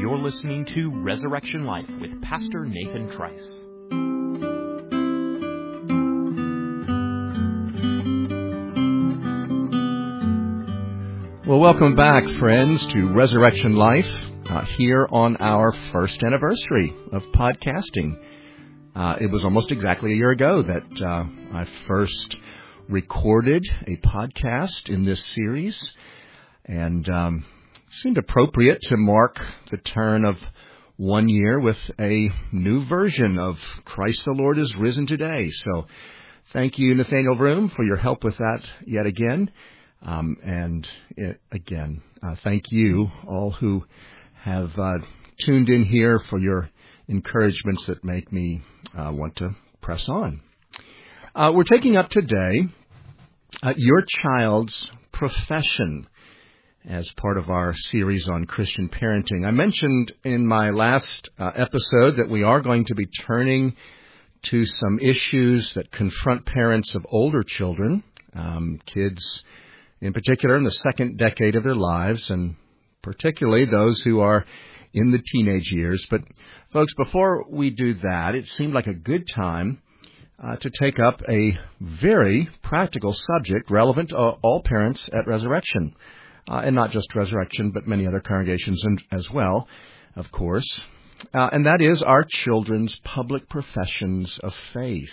You're listening to Resurrection Life with Pastor Nathan Trice. Well, welcome back, friends, to Resurrection Life here on our first anniversary of podcasting. It was almost exactly a year ago that I first recorded a podcast in this series, and it seemed appropriate to mark the turn of 1 year with a new version of Christ the Lord is Risen Today. So thank you, Nathaniel Vroom, for your help with that yet again. Thank you all who have tuned in here for your encouragements that make me want to press on. We're taking up today your child's profession as part of our series on Christian parenting. I mentioned in my last episode that we are going to be turning to some issues that confront parents of older children, kids in particular in the second decade of their lives, and particularly those who are in the teenage years. But folks, before we do that, it seemed like a good time to take up a very practical subject relevant to all parents at Resurrection, and not just Resurrection, but many other congregations as well, of course, and that is our children's public professions of faith.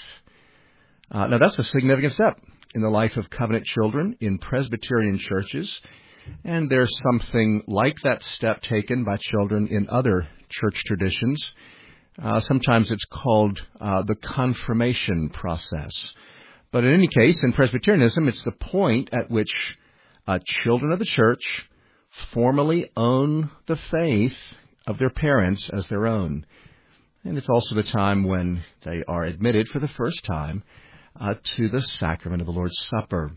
Now, that's a significant step in the life of covenant children in Presbyterian churches, and there's something like that step taken by children in other church traditions. Sometimes it's called the confirmation process. But in any case, in Presbyterianism, it's the point at which children of the church formally own the faith of their parents as their own. And it's also the time when they are admitted for the first time to the sacrament of the Lord's Supper.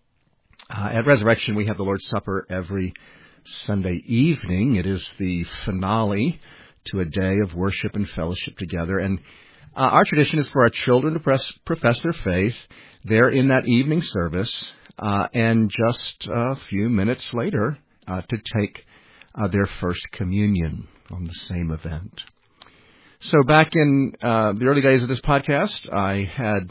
At Resurrection, we have the Lord's Supper every Sunday evening. It is the finale to a day of worship and fellowship together. And our tradition is for our children to profess their faith there in that evening service, and just a few minutes later to take their first communion on the same event. So back in the early days of this podcast, I had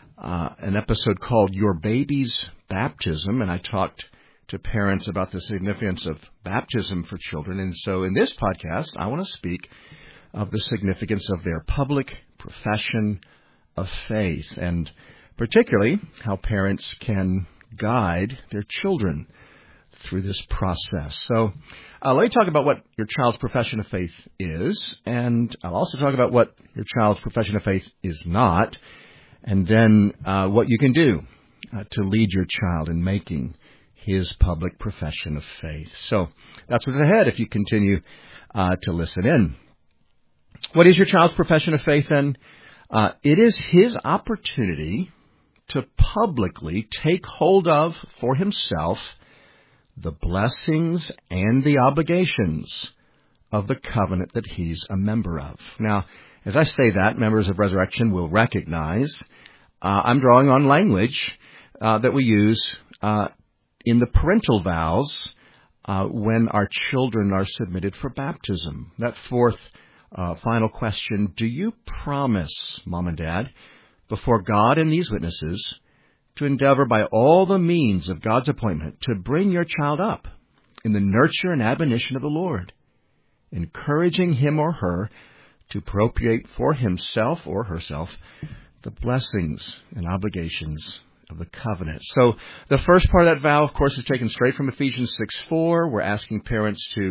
an episode called Your Baby's Baptism, and I talked to parents about the significance of baptism for children. And so in this podcast, I want to speak of the significance of their public profession of faith, and particularly how parents can guide their children through this process. So let me talk about what your child's profession of faith is, and I'll also talk about what your child's profession of faith is not, and then what you can do to lead your child in making his public profession of faith. So that's what's ahead if you continue to listen in. What is your child's profession of faith then? It is his opportunity to publicly take hold of for himself the blessings and the obligations of the covenant that he's a member of. Now, as I say that, members of Resurrection will recognize I'm drawing on language that we use in the parental vows when our children are submitted for baptism. That fourth final question, do you promise, Mom and Dad, before God and these witnesses, to endeavor by all the means of God's appointment to bring your child up in the nurture and admonition of the Lord, encouraging him or her to appropriate for himself or herself the blessings and obligations of the covenant? So the first part of that vow, of course, is taken straight from Ephesians 6:4. We're asking parents to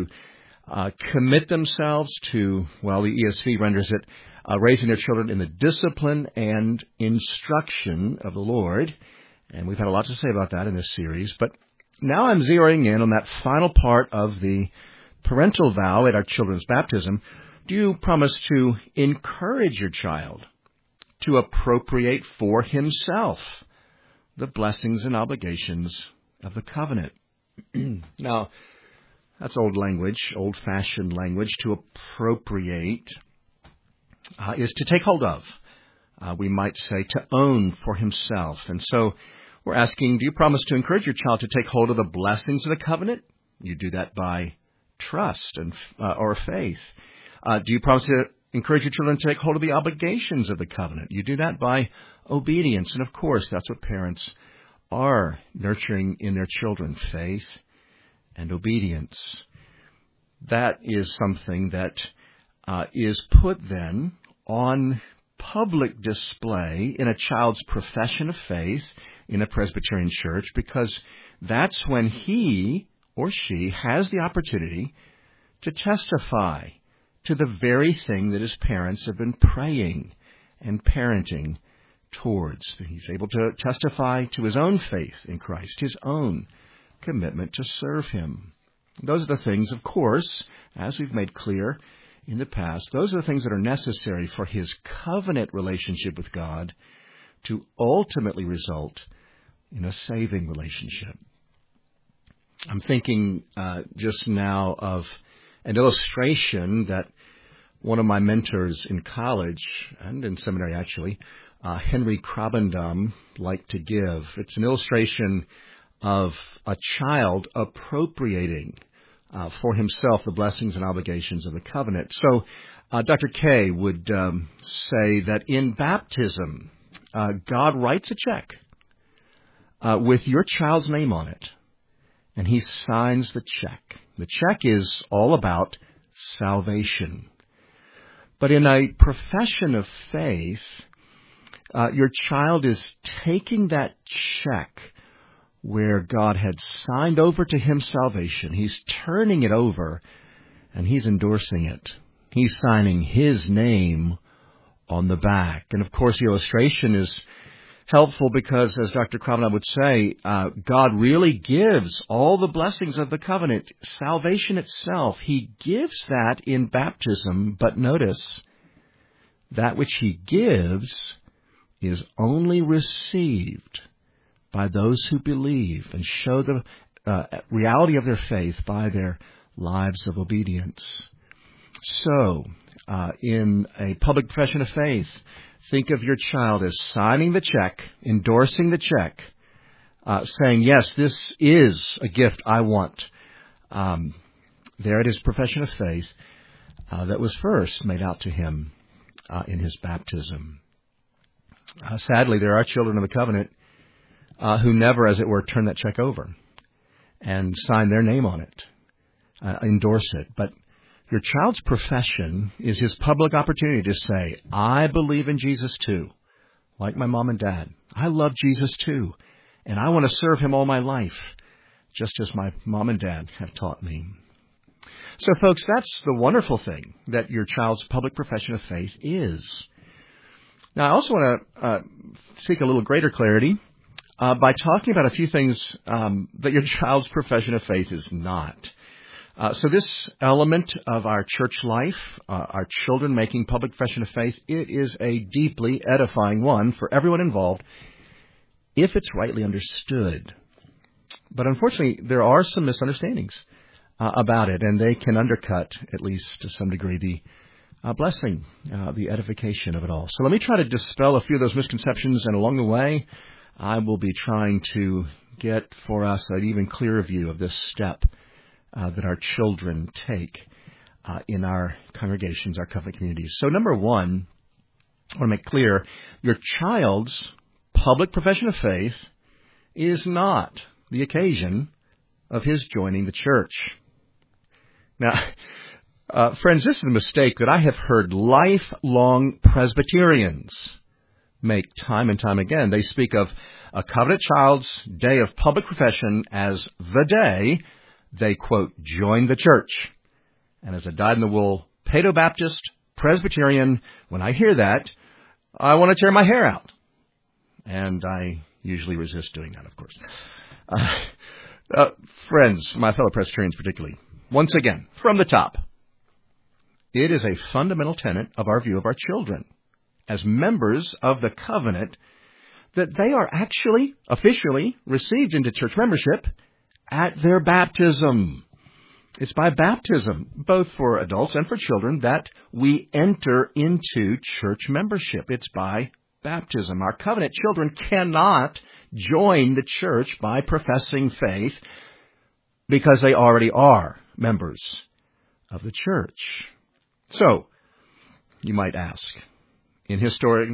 commit themselves to, well, the ESV renders it, raising their children in the discipline and instruction of the Lord. And we've had a lot to say about that in this series. But now I'm zeroing in on that final part of the parental vow at our children's baptism. Do you promise to encourage your child to appropriate for himself the blessings and obligations of the covenant? Now, that's old language, old-fashioned language. To appropriate is to take hold of. We might say to own for himself. And so we're asking, do you promise to encourage your child to take hold of the blessings of the covenant? You do that by trust and or faith? Do you promise to encourage your children to take hold of the obligations of the covenant? You do that by obedience. And of course, that's what parents are nurturing in their children, faith and obedience. That is something that is put then on public display in a child's profession of faith in a Presbyterian church, because that's when he or she has the opportunity to testify to the very thing that his parents have been praying and parenting towards. He's able to testify to his own faith in Christ, his own commitment to serve him. Those are the things, of course, as we've made clear in the past, those are the things that are necessary for his covenant relationship with God to ultimately result in a saving relationship. I'm thinking just now of an illustration that one of my mentors in college and in seminary, actually, Henry Krabbendam, liked to give. It's an illustration of a child appropriating for himself the blessings and obligations of the covenant. So Dr. K would say that in baptism, God writes a check with your child's name on it, and he signs the check. The check is all about salvation. But in a profession of faith, your child is taking that check where God had signed over to him salvation. He's turning it over, and he's endorsing it. He's signing his name on the back. And, of course, the illustration is helpful because, as Dr. Krabbendam would say, God really gives all the blessings of the covenant, salvation itself. He gives that in baptism, but notice, that which he gives is only received by those who believe and show the reality of their faith by their lives of obedience. So, in a public profession of faith, think of your child as signing the check, endorsing the check, saying, yes, this is a gift I want. There it is, profession of faith that was first made out to him in his baptism. Sadly, there are children of the covenant who never, as it were, turn that check over and sign their name on it, endorse it. But your child's profession is his public opportunity to say, I believe in Jesus too, like my mom and dad. I love Jesus too, and I want to serve him all my life, just as my mom and dad have taught me. So, folks, that's the wonderful thing that your child's public profession of faith is. Now, I also want to seek a little greater clarity by talking about a few things that your child's profession of faith is not. So this element of our church life, our children making public profession of faith, it is a deeply edifying one for everyone involved if it's rightly understood. But unfortunately, there are some misunderstandings about it, and they can undercut, at least to some degree, the blessing, the edification of it all. So let me try to dispel a few of those misconceptions, and along the way, I will be trying to get for us an even clearer view of this step that our children take in our congregations, our covenant communities. So number one, I want to make clear, your child's public profession of faith is not the occasion of his joining the church. Now, friends, this is a mistake that I have heard lifelong Presbyterians make time and time again. They speak of a covenant child's day of public profession as the day they, quote, joined the church. And as a dyed-in-the-wool Paedo-Baptist Presbyterian, when I hear that, I want to tear my hair out. And I usually resist doing that, of course. Friends, my fellow Presbyterians particularly, once again, from the top, it is a fundamental tenet of our view of our children as members of the covenant that they are actually officially received into church membership at their baptism. It's by baptism, both for adults and for children, that we enter into church membership. It's by baptism. Our covenant children cannot join the church by professing faith because they already are members of the church. So, you might ask, in historic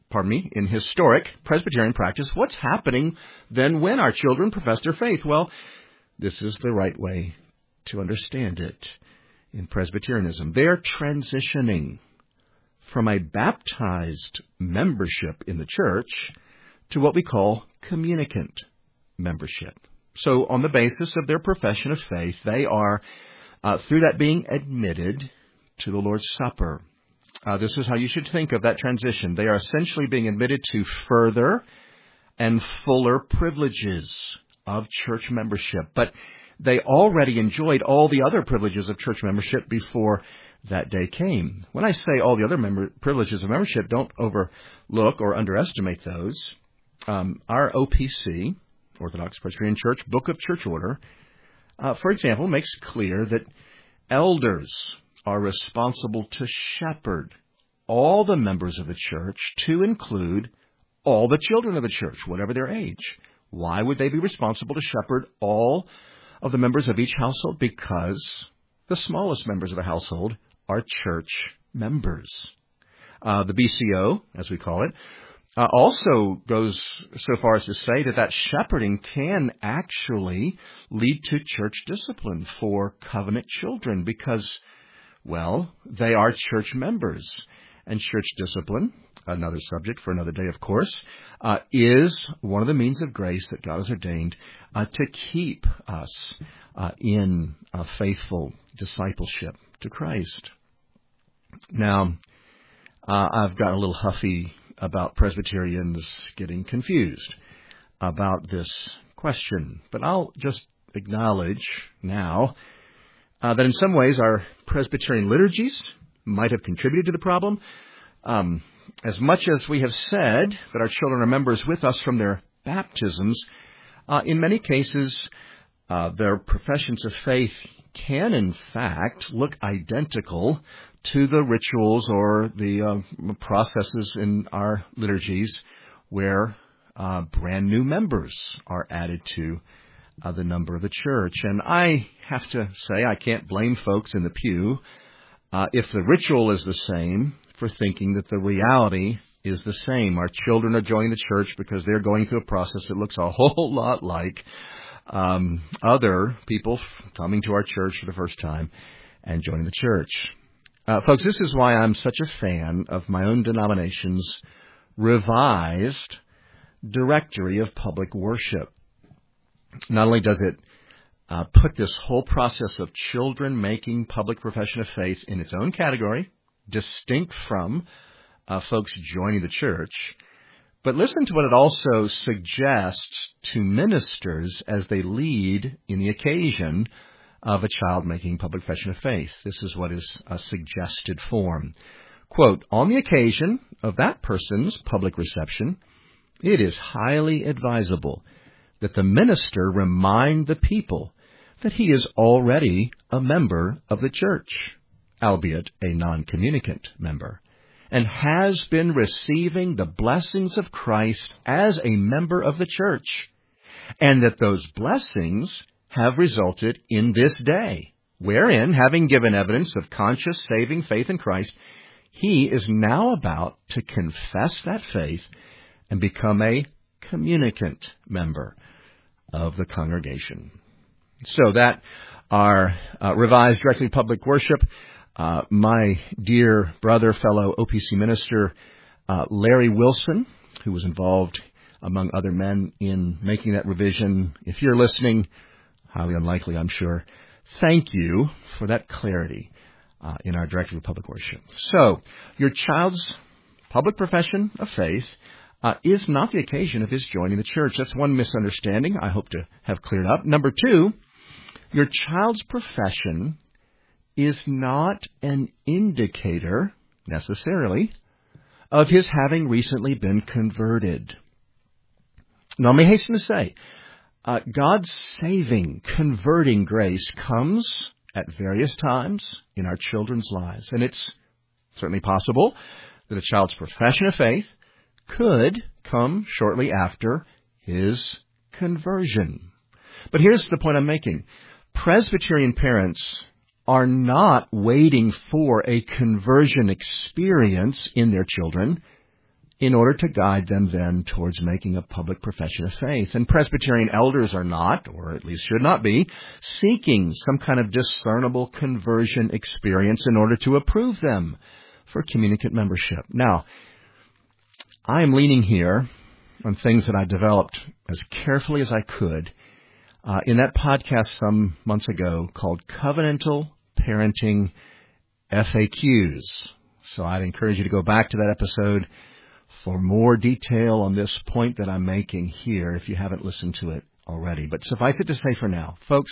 Presbyterian practice, what's happening then when our children profess their faith? Well, this is the right way to understand it in Presbyterianism. They're transitioning from a baptized membership in the church to what we call communicant membership. So on the basis of their profession of faith, they are, through that, being admitted to the Lord's Supper. This is how you should think of that transition. They are essentially being admitted to further and fuller privileges of church membership. But they already enjoyed all the other privileges of church membership before that day came. When I say all the other privileges of membership, don't overlook or underestimate those. Our OPC, Orthodox Presbyterian Church, Book of Church Order, for example, makes clear that elders are responsible to shepherd all the members of the church, to include all the children of the church, whatever their age. Why would they be responsible to shepherd all of the members of each household? Because the smallest members of a household are church members. The BCO, as we call it, also goes so far as to say that shepherding can actually lead to church discipline for covenant children because, well, they are church members. And church discipline, another subject for another day, of course, is one of the means of grace that God has ordained to keep us in faithful discipleship to Christ. Now, I've got a little huffy about Presbyterians getting confused about this question, but I'll just acknowledge now that in some ways our Presbyterian liturgies might have contributed to the problem. As much as we have said that our children are members with us from their baptisms, in many cases, their professions of faith can, in fact, look identical to the rituals or the processes in our liturgies where brand new members are added to the number of the church. And I have to say, I can't blame folks in the pew if the ritual is the same for thinking that the reality is the same. Our children are joining the church because they're going through a process that looks a whole lot like other people coming to our church for the first time and joining the church. Folks, this is why I'm such a fan of my own denomination's revised Directory of Public Worship. Not only does it put this whole process of children making public profession of faith in its own category, distinct from folks joining the church, but listen to what it also suggests to ministers as they lead in the occasion of a child making public profession of faith. This is what is a suggested form. Quote, on the occasion of that person's public reception, it is highly advisable that the minister remind the people that he is already a member of the church, albeit a non-communicant member, and has been receiving the blessings of Christ as a member of the church, and that those blessings have resulted in this day, wherein, having given evidence of conscious saving faith in Christ, he is now about to confess that faith and become a communicant member of the congregation. So that our revised Directory of Public Worship, my dear brother, fellow OPC minister, Larry Wilson, who was involved, among other men, in making that revision. If you're listening, highly unlikely, I'm sure, thank you for that clarity in our Directory of Public Worship. So, your child's public profession of faith is not the occasion of his joining the church. That's one misunderstanding I hope to have cleared up. Number two, your child's profession is not an indicator, necessarily, of his having recently been converted. Now, let me hasten to say, God's saving, converting grace comes at various times in our children's lives. And it's certainly possible that a child's profession of faith could come shortly after his conversion. But here's the point I'm making. Presbyterian parents are not waiting for a conversion experience in their children in order to guide them then towards making a public profession of faith. And Presbyterian elders are not, or at least should not be, seeking some kind of discernible conversion experience in order to approve them for communicant membership. Now, I am leaning here on things that I developed as carefully as I could in that podcast some months ago called Covenantal Parenting FAQs. So I'd encourage you to go back to that episode for more detail on this point that I'm making here if you haven't listened to it already. But suffice it to say for now, folks,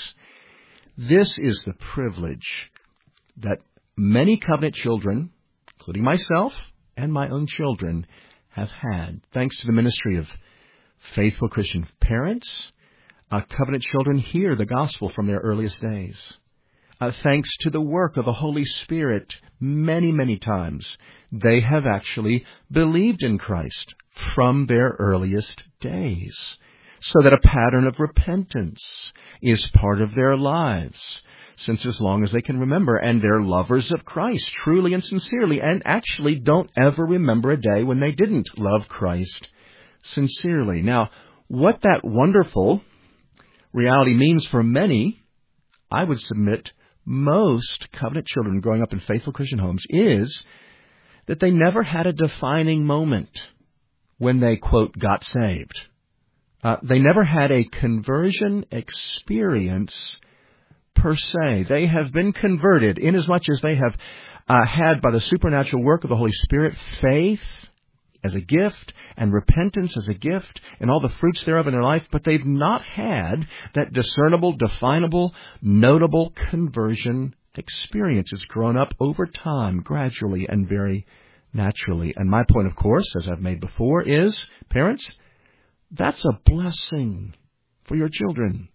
this is the privilege that many covenant children, including myself and my own children, have had, thanks to the ministry of faithful Christian parents. Covenant children hear the gospel from their earliest days. Thanks to the work of the Holy Spirit, many, many times, they have actually believed in Christ from their earliest days, so that a pattern of repentance is part of their lives, since as long as they can remember, and they're lovers of Christ, truly and sincerely, and actually don't ever remember a day when they didn't love Christ sincerely. Now, what that wonderful reality means for many, I would submit most covenant children growing up in faithful Christian homes, is that they never had a defining moment when they, quote, got saved. They never had a conversion experience per se. They have been converted inasmuch as they have had, by the supernatural work of the Holy Spirit, faith as a gift and repentance as a gift and all the fruits thereof in their life, but they've not had that discernible, definable, notable conversion experience. It's grown up over time, gradually and very naturally. And my point, of course, as I've made before, is, parents, that's a blessing for your children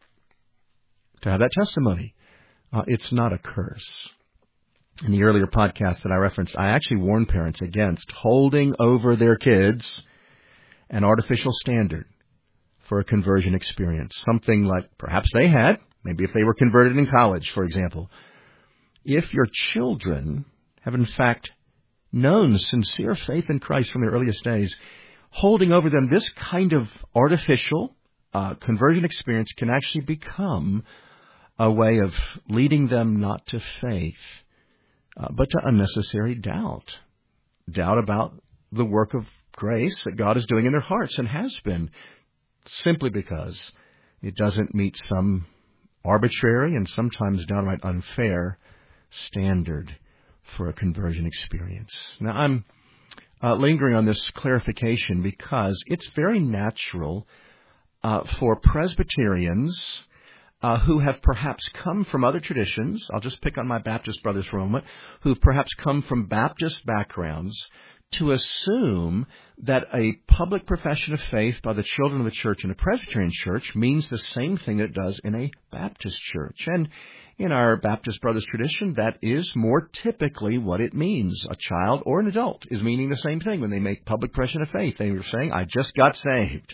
to have that testimony. It's not a curse. In the earlier podcast that I referenced, I actually warned parents against holding over their kids an artificial standard for a conversion experience, something like perhaps they had, maybe if they were converted in college, for example. If your children have in fact known sincere faith in Christ from their earliest days, holding over them this kind of artificial conversion experience can actually become a way of leading them not to faith, but to unnecessary doubt. Doubt about the work of grace that God is doing in their hearts and has been, simply because it doesn't meet some arbitrary and sometimes downright unfair standard for a conversion experience. Now, I'm lingering on this clarification because it's very natural for Presbyterians who have perhaps come from other traditions, I'll just pick on my Baptist brothers for a moment, who've perhaps come from Baptist backgrounds, to assume that a public profession of faith by the children of the church in a Presbyterian church means the same thing that it does in a Baptist church. And in our Baptist brothers tradition, that is more typically what it means. A child or an adult is meaning the same thing when they make public profession of faith. They were saying, I just got saved.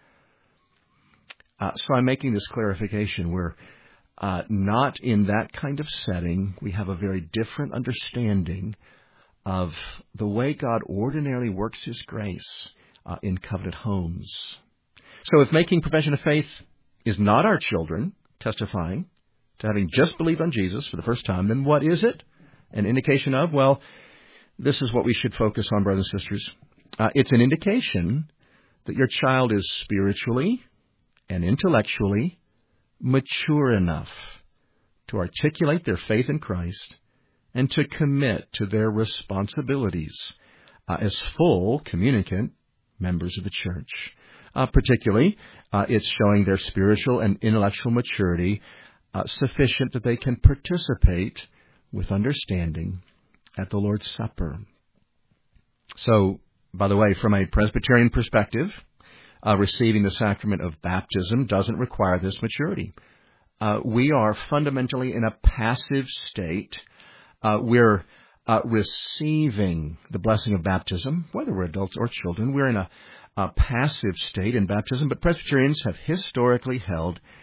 So I'm making this clarification. We're not in that kind of setting. We have a very different understanding of the way God ordinarily works His grace in covenant homes. So if making profession of faith is not our children testifying to having just believed on Jesus for the first time, then what is it an indication of? Well, this is what we should focus on, brothers and sisters. It's an indication that your child is spiritually and intellectually mature enough to articulate their faith in Christ and to commit to their responsibilities as full communicant members of the church. Particularly, it's showing their spiritual and intellectual maturity sufficient that they can participate with understanding at the Lord's Supper. So, by the way, from a Presbyterian perspective, receiving the sacrament of baptism doesn't require this maturity. We are fundamentally in a passive state. We're receiving the blessing of baptism, whether we're adults or children. We're in a passive state in baptism, but Presbyterians have historically held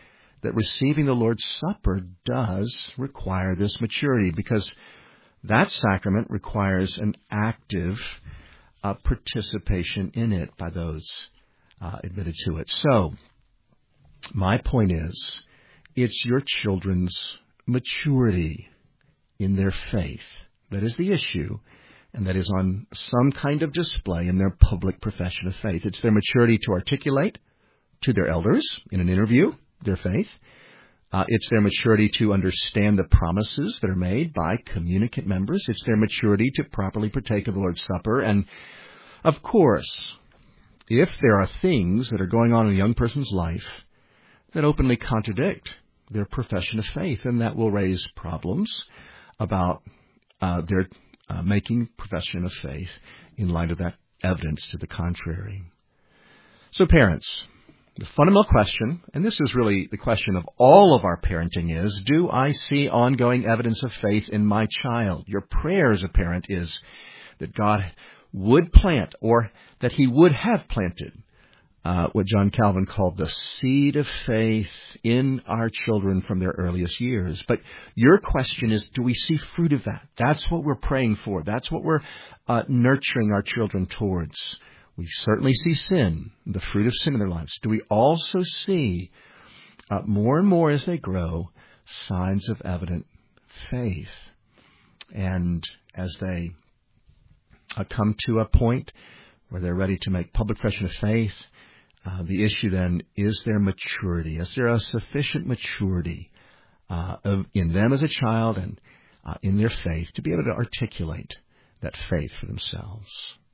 that receiving the Lord's Supper does require this maturity, because that sacrament requires an active participation in it by those admitted to it. So, my point is, it's your children's maturity in their faith that is the issue, and that is on some kind of display in their public profession of faith. It's their maturity to articulate to their elders in an interview their faith. It's their maturity to understand the promises that are made by communicant members. It's their maturity to properly partake of the Lord's Supper. And, of course, if there are things that are going on in a young person's life that openly contradict their profession of faith, and that will raise problems about their making profession of faith in light of that evidence to the contrary. So, parents, the fundamental question, and this is really the question of all of our parenting, is, do I see ongoing evidence of faith in my child? Your prayer as a parent is that God would plant, or that he would have planted, what John Calvin called the seed of faith in our children from their earliest years. But your question is, do we see fruit of that? That's what we're praying for. That's what we're nurturing our children towards. We certainly see sin, the fruit of sin in their lives. Do we also see, more and more as they grow, signs of evident faith? And as they come to a point where they're ready to make public profession of faith, the issue then is their maturity. Is there a sufficient maturity in them as a child and in their faith to be able to articulate that faith for themselves?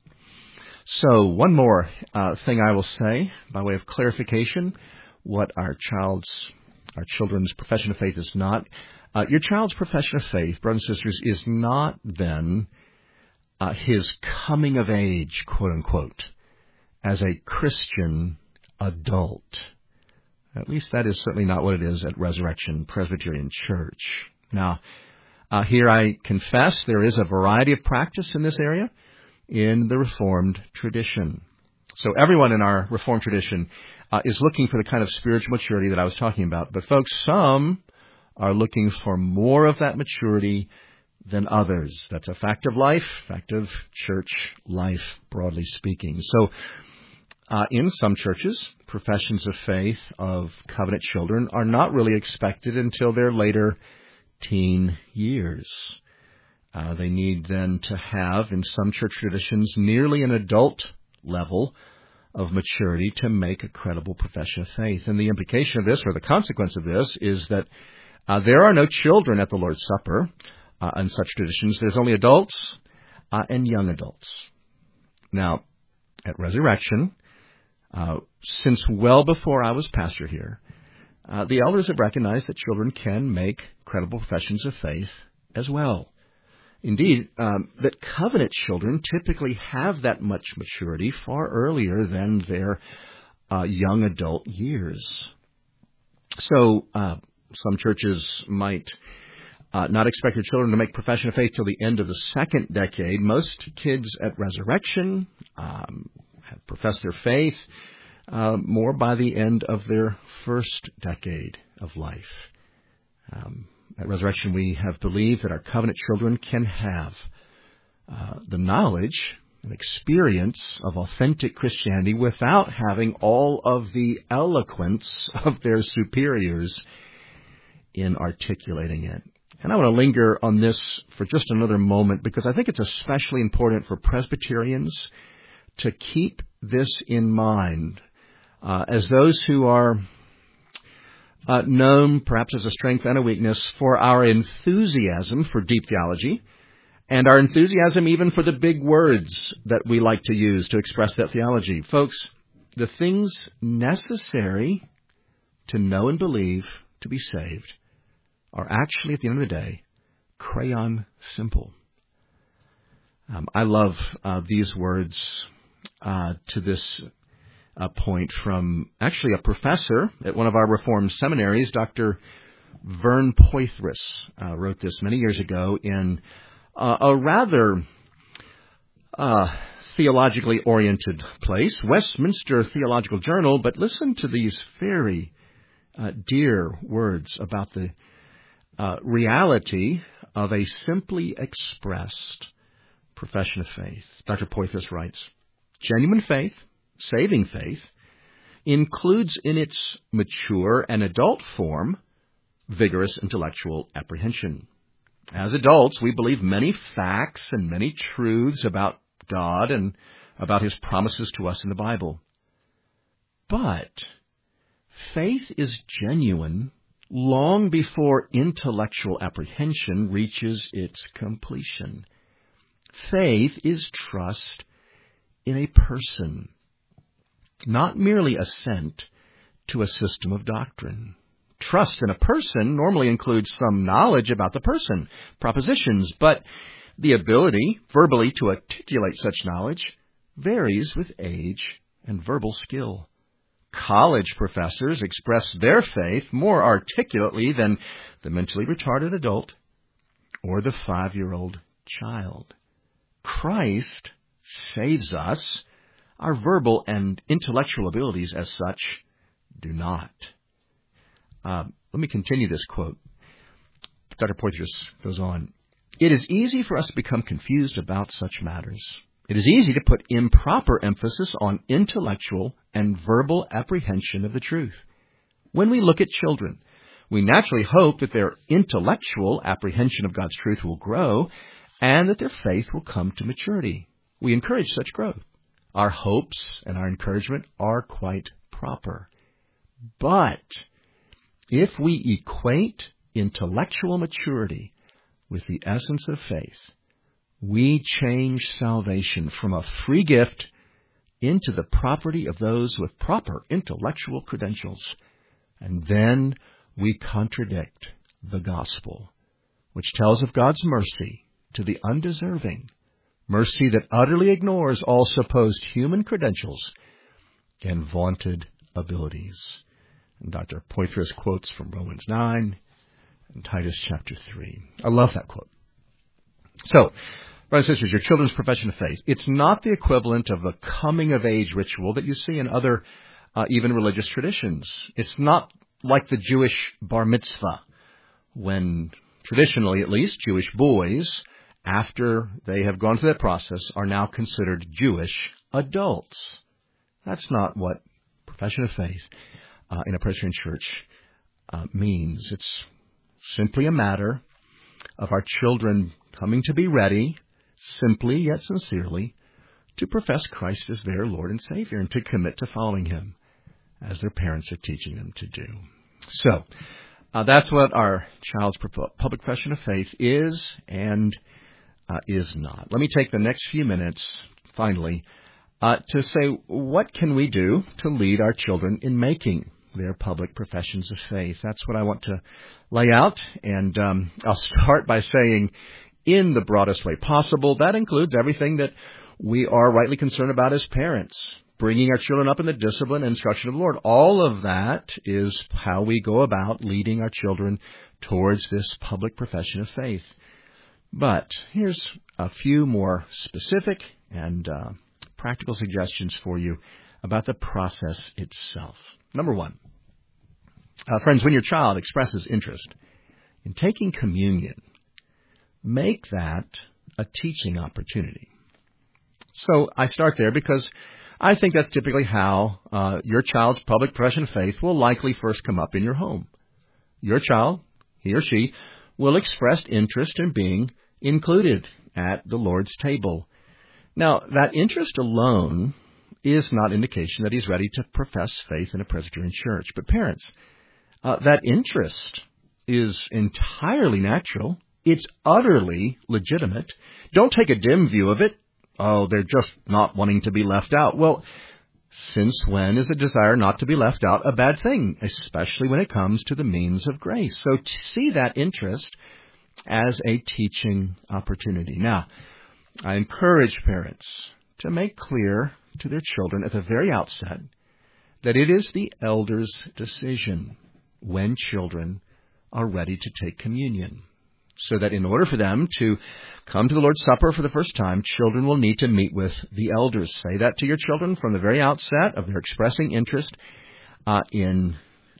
So one more thing I will say by way of clarification, what our children's profession of faith is not. Your child's profession of faith, brothers and sisters, is not then his coming of age, quote unquote, as a Christian adult. At least that is certainly not what it is at Resurrection Presbyterian Church. Now, here I confess there is a variety of practice in this area in the Reformed tradition. So everyone in our Reformed tradition is looking for the kind of spiritual maturity that I was talking about. But folks, some are looking for more of that maturity than others. That's a fact of life, fact of church life, broadly speaking. So in some churches, professions of faith of covenant children are not really expected until their later teen years. They need then to have, in some church traditions, nearly an adult level of maturity to make a credible profession of faith. And the implication of this, or the consequence of this, is that there are no children at the Lord's Supper in such traditions. There's only adults and young adults. Now, at Resurrection, since well before I was pastor here, the elders have recognized that children can make credible professions of faith as well. Indeed, that covenant children typically have that much maturity far earlier than their young adult years. So some churches might not expect their children to make profession of faith till the end of the second decade. Most kids at Resurrection have professed their faith more by the end of their first decade of life. At Resurrection, we have believed that our covenant children can have the knowledge and experience of authentic Christianity without having all of the eloquence of their superiors in articulating it. And I want to linger on this for just another moment, because I think it's especially important for Presbyterians to keep this in mind as those who are known perhaps as a strength and a weakness for our enthusiasm for deep theology and our enthusiasm even for the big words that we like to use to express that theology. Folks, the things necessary to know and believe to be saved are actually, at the end of the day, crayon simple. I love these words to this point from actually a professor at one of our Reformed seminaries. Dr. Vern Poythress wrote this many years ago in a rather theologically oriented place, Westminster Theological Journal. But listen to these very dear words about the reality of a simply expressed profession of faith. Dr. Poythress writes, genuine faith, saving faith, includes in its mature and adult form vigorous intellectual apprehension. As adults, we believe many facts and many truths about God and about His promises to us in the Bible. But faith is genuine long before intellectual apprehension reaches its completion. Faith is trust in a person, not merely assent to a system of doctrine. Trust in a person normally includes some knowledge about the person, propositions, but the ability verbally to articulate such knowledge varies with age and verbal skill. College professors express their faith more articulately than the mentally retarded adult or the 5-year-old child. Christ saves us. Our verbal and intellectual abilities as such do not. Let me continue this quote. Dr. Poythress goes on. It is easy for us to become confused about such matters. It is easy to put improper emphasis on intellectual and verbal apprehension of the truth. When we look at children, we naturally hope that their intellectual apprehension of God's truth will grow and that their faith will come to maturity. We encourage such growth. Our hopes and our encouragement are quite proper. But if we equate intellectual maturity with the essence of faith, we change salvation from a free gift into the property of those with proper intellectual credentials. And then we contradict the gospel, which tells of God's mercy to the undeserving, mercy that utterly ignores all supposed human credentials and vaunted abilities. And Dr. Poythress quotes from Romans 9 and Titus chapter 3. I love that quote. So, brothers and sisters, your children's profession of faith, it's not the equivalent of a coming-of-age ritual that you see in other even religious traditions. It's not like the Jewish bar mitzvah, when traditionally, at least, Jewish boys, after they have gone through that process, are now considered Jewish adults. That's not what profession of faith in a Presbyterian church means. It's simply a matter of our children coming to be ready, simply yet sincerely, to profess Christ as their Lord and Savior and to commit to following Him as their parents are teaching them to do. So, that's what our child's public profession of faith is and is not. Let me take the next few minutes, finally, to say, what can we do to lead our children in making their public professions of faith? That's what I want to lay out, and I'll start by saying, in the broadest way possible, that includes everything that we are rightly concerned about as parents, bringing our children up in the discipline and instruction of the Lord. All of that is how we go about leading our children towards this public profession of faith. But here's a few more specific and practical suggestions for you about the process itself. Number one, friends, when your child expresses interest in taking communion, make that a teaching opportunity. So I start there because I think that's typically how your child's public profession of faith will likely first come up in your home. Your child, he or she, will express interest in being included at the Lord's table. Now, that interest alone is not indication that he's ready to profess faith in a Presbyterian church. But parents, that interest is entirely natural. It's utterly legitimate. Don't take a dim view of it. Oh, they're just not wanting to be left out. Well, since when is a desire not to be left out a bad thing, especially when it comes to the means of grace? So to see that interest as a teaching opportunity. Now, I encourage parents to make clear to their children at the very outset that it is the elder's decision when children are ready to take communion. So that in order for them to come to the Lord's Supper for the first time, children will need to meet with the elders. Say that to your children from the very outset of their expressing interest in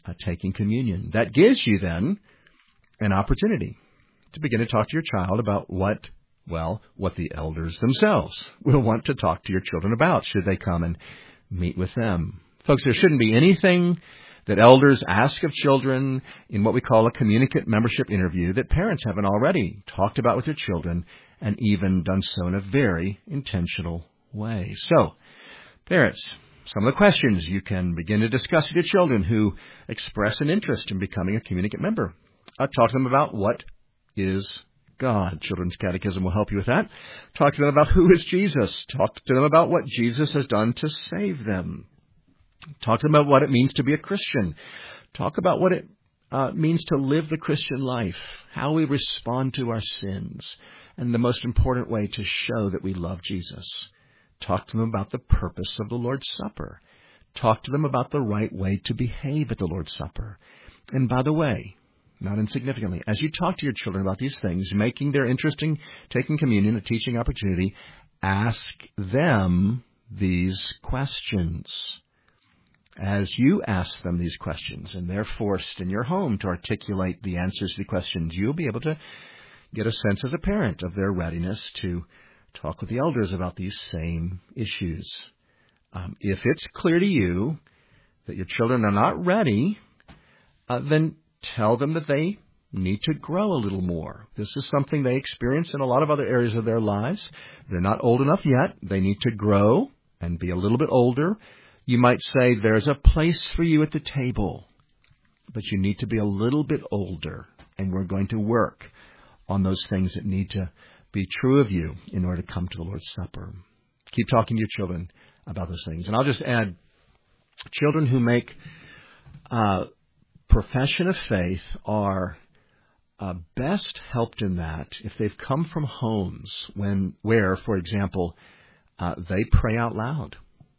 taking communion. That gives you then an opportunity to begin to talk to your child about what the elders themselves will want to talk to your children about should they come and meet with them. Folks, there shouldn't be anything that elders ask of children in what we call a communicant membership interview that parents haven't already talked about with their children and even done so in a very intentional way. So, parents, some of the questions you can begin to discuss with your children who express an interest in becoming a communicant member. Talk to them about what is God. Children's Catechism will help you with that. Talk to them about who is Jesus. Talk to them about what Jesus has done to save them. Talk to them about what it means to be a Christian. Talk about what it means to live the Christian life, how we respond to our sins, and the most important way to show that we love Jesus. Talk to them about the purpose of the Lord's Supper. Talk to them about the right way to behave at the Lord's Supper. And by the way, not insignificantly, as you talk to your children about these things, making their interesting taking communion a teaching opportunity, ask them these questions. As you ask them these questions, and they're forced in your home to articulate the answers to the questions, you'll be able to get a sense as a parent of their readiness to talk with the elders about these same issues. If it's clear to you that your children are not ready, then tell them that they need to grow a little more. This is something they experience in a lot of other areas of their lives. They're not old enough yet. They need to grow and be a little bit older. You might say there's a place for you at the table, but you need to be a little bit older, and we're going to work on those things that need to be true of you in order to come to the Lord's Supper. Keep talking to your children about those things. And I'll just add, children who make profession of faith are best helped in that if they've come from homes where, for example, they pray out loud.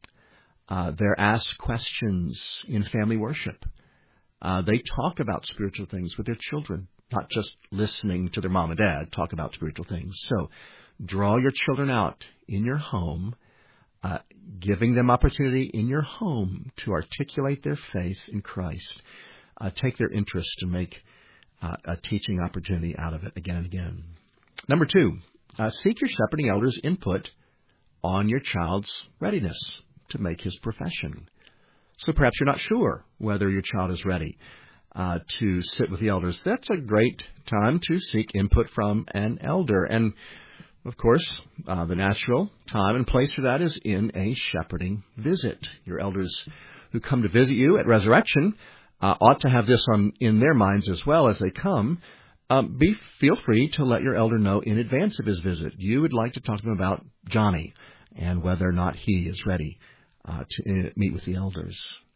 They're asked questions in family worship. They talk about spiritual things with their children, not just listening to their mom and dad talk about spiritual things. So draw your children out in your home, giving them opportunity in your home to articulate their faith in Christ. Take their interest and make a teaching opportunity out of it again and again. Number 2, seek your shepherding elders' input on your child's readiness to make his profession. So perhaps you're not sure whether your child is ready to sit with the elders. That's a great time to seek input from an elder. And, of course, the natural time and place for that is in a shepherding visit. Your elders who come to visit you at Resurrection ought to have this in their minds as well as they come. Feel free to let your elder know in advance of his visit. You would like to talk to them about Johnny and whether or not he is ready to meet with the elders.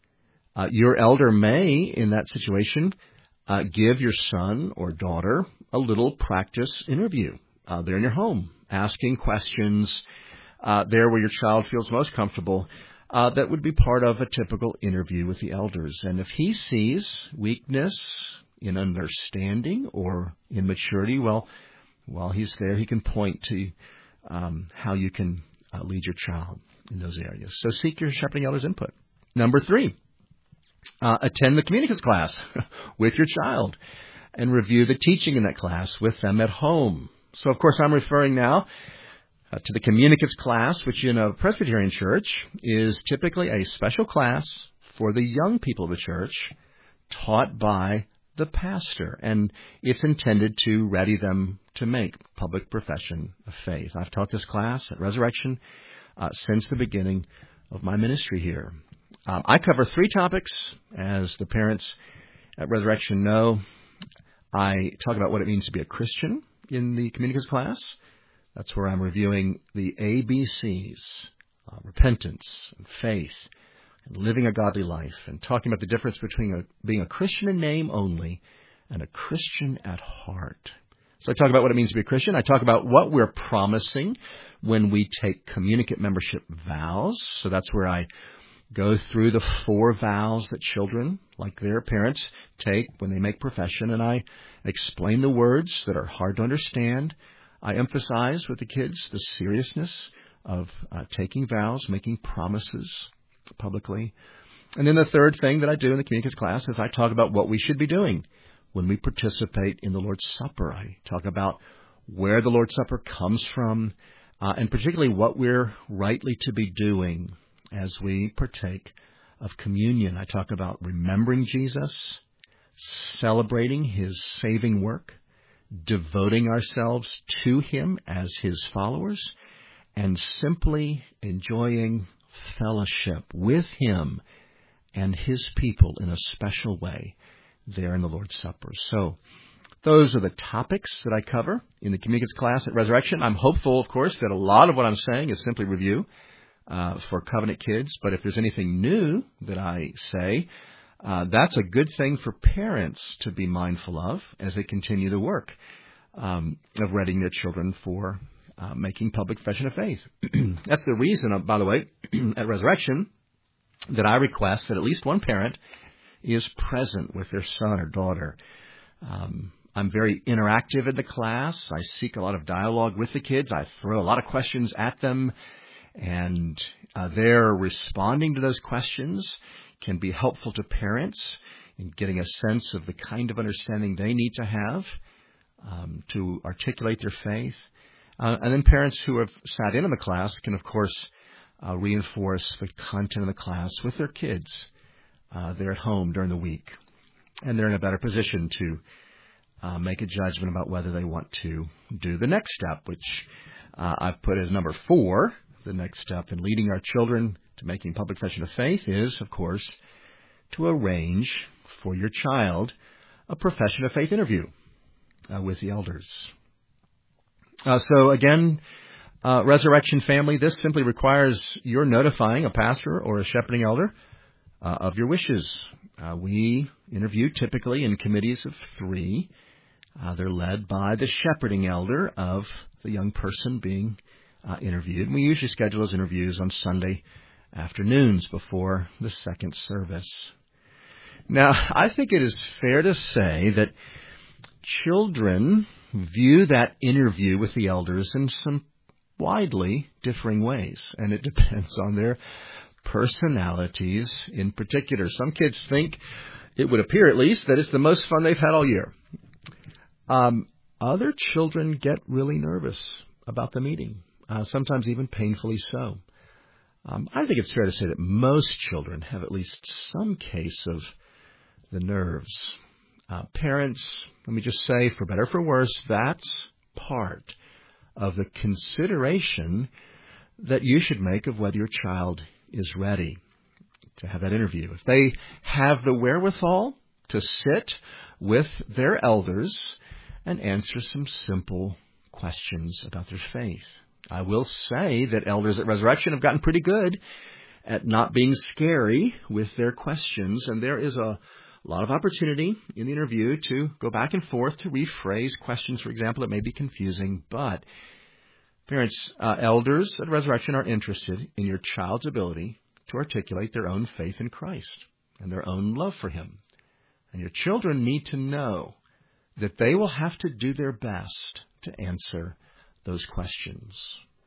Your elder may, in that situation, give your son or daughter a little practice interview there in your home, asking questions there where your child feels most comfortable. That would be part of a typical interview with the elders. And if he sees weakness in understanding or in maturity, well, while he's there, he can point to how you can lead your child in those areas. So seek your shepherding elders' input. Number 3, attend the communicants class with your child and review the teaching in that class with them at home. So, of course, I'm referring now to the communicants class, which in a Presbyterian church is typically a special class for the young people of the church taught by the pastor. And it's intended to ready them to make public profession of faith. I've taught this class at Resurrection since the beginning of my ministry here. I cover 3 topics. As the parents at Resurrection know, I talk about what it means to be a Christian in the communicants class. That's where I'm reviewing the ABCs, repentance and faith, and living a godly life, and talking about the difference between being a Christian in name only and a Christian at heart. So I talk about what it means to be a Christian. I talk about what we're promising when we take communicant membership vows. So that's where I go through the 4 vows that children, like their parents, take when they make profession, and I explain the words that are hard to understand. I emphasize with the kids the seriousness of taking vows, making promises publicly. And then the third thing that I do in the communicants class is I talk about what we should be doing when we participate in the Lord's Supper. I talk about where the Lord's Supper comes from, and particularly what we're rightly to be doing as we partake of communion. I talk about remembering Jesus, celebrating his saving work, devoting ourselves to him as his followers, and simply enjoying fellowship with him and his people in a special way there in the Lord's Supper. So those are the topics that I cover in the communicants class at Resurrection. I'm hopeful, of course, that a lot of what I'm saying is simply review for Covenant kids. But if there's anything new that I say, that's a good thing for parents to be mindful of as they continue the work of readying their children for making public profession of faith. That's the reason, by the way, at Resurrection, that I request that at least one parent is present with their son or daughter. I'm very interactive in the class. I seek a lot of dialogue with the kids. I throw a lot of questions at them, and their responding to those questions can be helpful to parents in getting a sense of the kind of understanding they need to have to articulate their faith. And then parents who have sat in on the class can, of course, reinforce the content of the class with their kids. They're at home during the week, and they're in a better position to make a judgment about whether they want to do the next step, which I've put as number 4. The next step in leading our children to making public profession of faith is, of course, to arrange for your child a profession of faith interview with the elders. So again, Resurrection family, this simply requires your notifying a pastor or a shepherding elder of your wishes. We interview typically in committees of 3. They're led by the shepherding elder of the young person being interviewed. And we usually schedule those interviews on Sunday afternoons before the second service. Now, I think it is fair to say that children view that interview with the elders in some widely differing ways, and it depends on their personalities in particular. Some kids think, it would appear at least, that it's the most fun they've had all year. Other children get really nervous about the meeting, sometimes even painfully so. I think it's fair to say that most children have at least some case of the nerves. Parents, let me just say, for better or for worse, that's part of the consideration that you should make of whether your child is ready to have that interview. If they have the wherewithal to sit with their elders and answer some simple questions about their faith. I will say that elders at Resurrection have gotten pretty good at not being scary with their questions, and there is a lot of opportunity in the interview to go back and forth to rephrase questions, for example, that may be confusing. But parents, elders at Resurrection are interested in your child's ability to articulate their own faith in Christ and their own love for him. And your children need to know that they will have to do their best to answer those questions.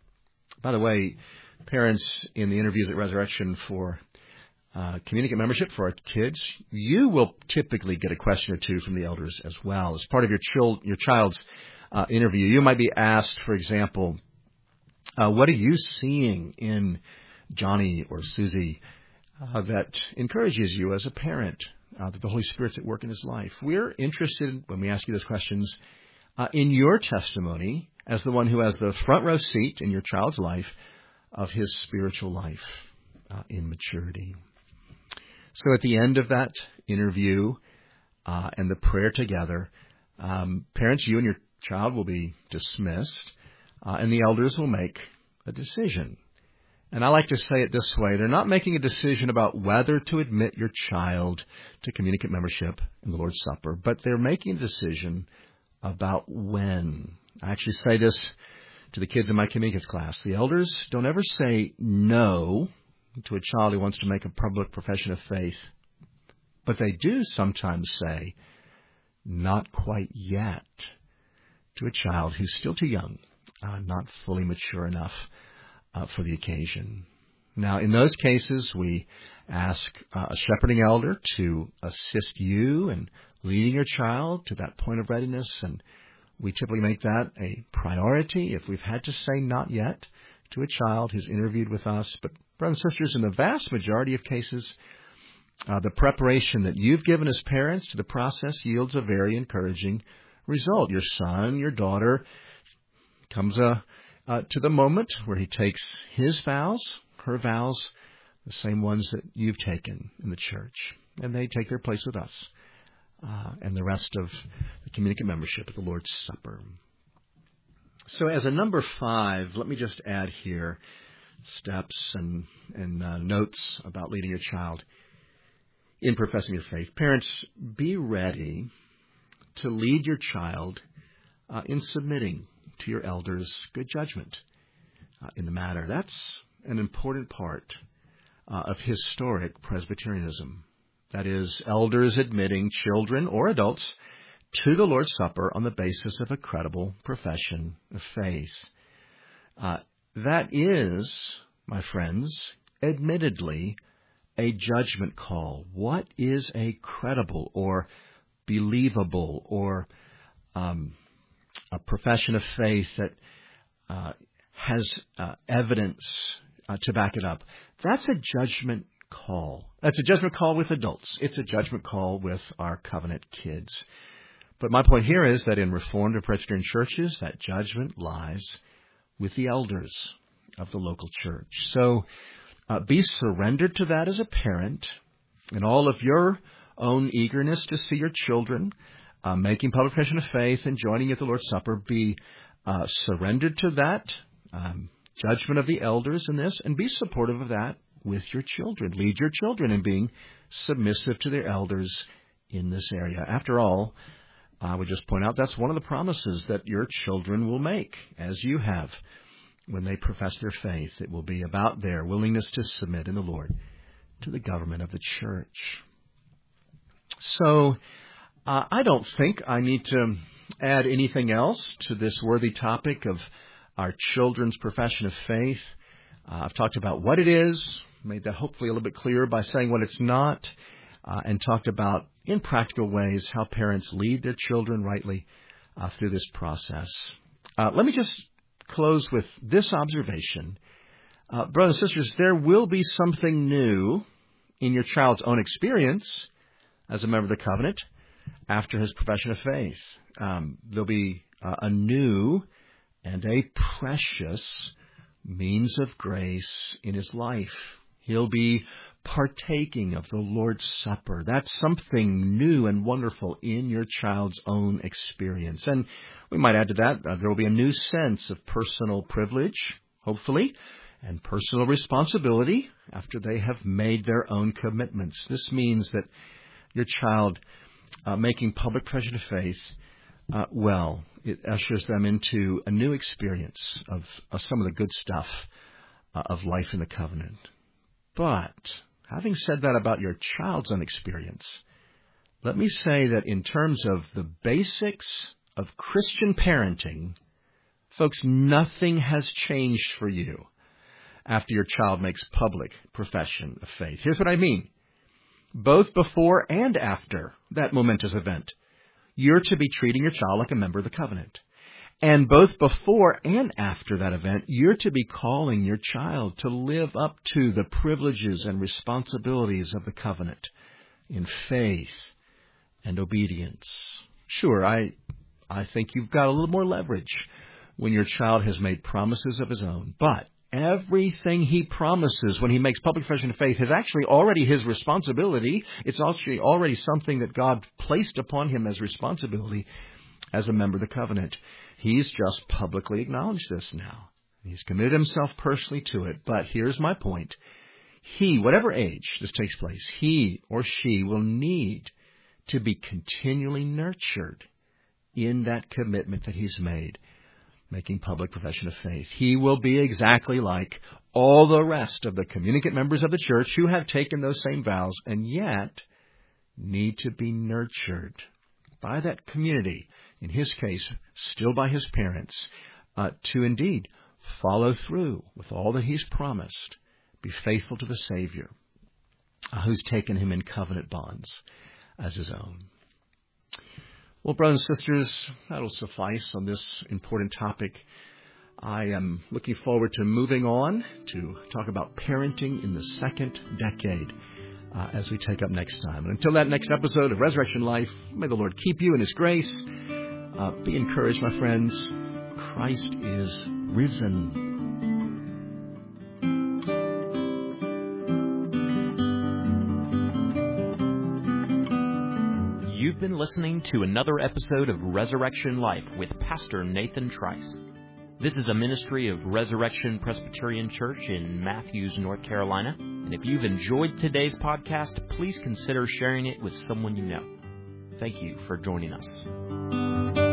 By the way, parents, in the interviews at Resurrection for communicant membership for our kids, you will typically get a question or two from the elders as well. As part of your child's interview, you might be asked, for example, what are you seeing in Johnny or Susie that encourages you as a parent, that the Holy Spirit's at work in his life? We're interested, when we ask you those questions, in your testimony as the one who has the front row seat in your child's life of his spiritual life in maturity. So at the end of that interview and the prayer together, parents, you and your child will be dismissed, and the elders will make a decision. And I like to say it this way: they're not making a decision about whether to admit your child to communicant membership in the Lord's Supper, but they're making a decision about when. I actually say this to the kids in my communicants class. The elders don't ever say no to a child who wants to make a public profession of faith, but they do sometimes say not quite yet to a child who's still too young, not fully mature enough for the occasion. Now, in those cases, we ask a shepherding elder to assist you in leading your child to that point of readiness, and we typically make that a priority if we've had to say not yet to a child who's interviewed with us. But, brothers and sisters, in the vast majority of cases, the preparation that you've given as parents to the process yields a very encouraging result. Your son, your daughter, comes to the moment where he takes his vows, her vows, the same ones that you've taken in the church, and they take their place with us and the rest of the communicant membership at the Lord's Supper. So as a number 5, let me just add here steps and notes about leading your child in professing your faith. Parents, be ready to lead your child in submitting to your elders' good judgment in the matter. That's an important part of historic Presbyterianism. That is, elders admitting children or adults to the Lord's Supper on the basis of a credible profession of faith. That is, my friends, admittedly a judgment call. What is a credible or believable or a profession of faith that has evidence to back it up? That's a judgment call. That's a judgment call with adults. It's a judgment call with our covenant kids. But my point here is that in Reformed and Presbyterian churches, that judgment lies with the elders of the local church. So be surrendered to that as a parent, and all of your own eagerness to see your children making public profession of faith and joining at the Lord's Supper. Be surrendered to that judgment of the elders in this, and be supportive of that with your children. Lead your children in being submissive to their elders in this area. After all, I would just point out that's one of the promises that your children will make, as you have, when they profess their faith. It will be about their willingness to submit in the Lord to the government of the church. So, I don't think I need to add anything else to this worthy topic of our children's profession of faith. I've talked about what it is, made that hopefully a little bit clearer by saying what it's not, and talked about, in practical ways, how parents lead their children rightly through this process. Let me just close with this observation. Brothers and sisters, there will be something new in your child's own experience as a member of the covenant after his profession of faith. There'll be a new and a precious means of grace in his life. He'll be partaking of the Lord's Supper. That's something new and wonderful in your child's own experience. And we might add to that, there will be a new sense of personal privilege, hopefully, and personal responsibility after they have made their own commitments. This means that your child making public profession of faith, it ushers them into a new experience of some of the good stuff of life in the covenant. But having said that about your child's own experience, let me say that in terms of the basics of Christian parenting, folks, nothing has changed for you after your child makes public profession of faith. Here's what I mean. Both before and after that momentous event, you're to be treating your child like a member of the covenant. And both before and after that event, you're to be calling your child to live up to the privileges and responsibilities of the covenant in faith and obedience. Sure, I think you've got a little more leverage when your child has made promises of his own. But everything he promises when he makes public profession of faith is actually already his responsibility. It's actually already something that God placed upon him as responsibility as a member of the covenant. He's just publicly acknowledged this now. He's committed himself personally to it. But here's my point. He, whatever age this takes place, he or she will need to be continually nurtured in that commitment that he's made, making public profession of faith. He will be exactly like all the rest of the communicant members of the church who have taken those same vows and yet need to be nurtured by that community, in his case, still by his parents, to indeed follow through with all that he's promised, be faithful to the Savior who's taken him in covenant bonds as his own. Well, brothers and sisters, that'll suffice on this important topic. I am looking forward to moving on to talk about parenting in the second decade as we take up next time. And until that next episode of Resurrection Life, may the Lord keep you in his grace. Be encouraged, my friends. Christ is risen. You've been listening to another episode of Resurrection Life with Pastor Nathan Trice. This is a ministry of Resurrection Presbyterian Church in Matthews, North Carolina. And if you've enjoyed today's podcast, please consider sharing it with someone you know. Thank you for joining us.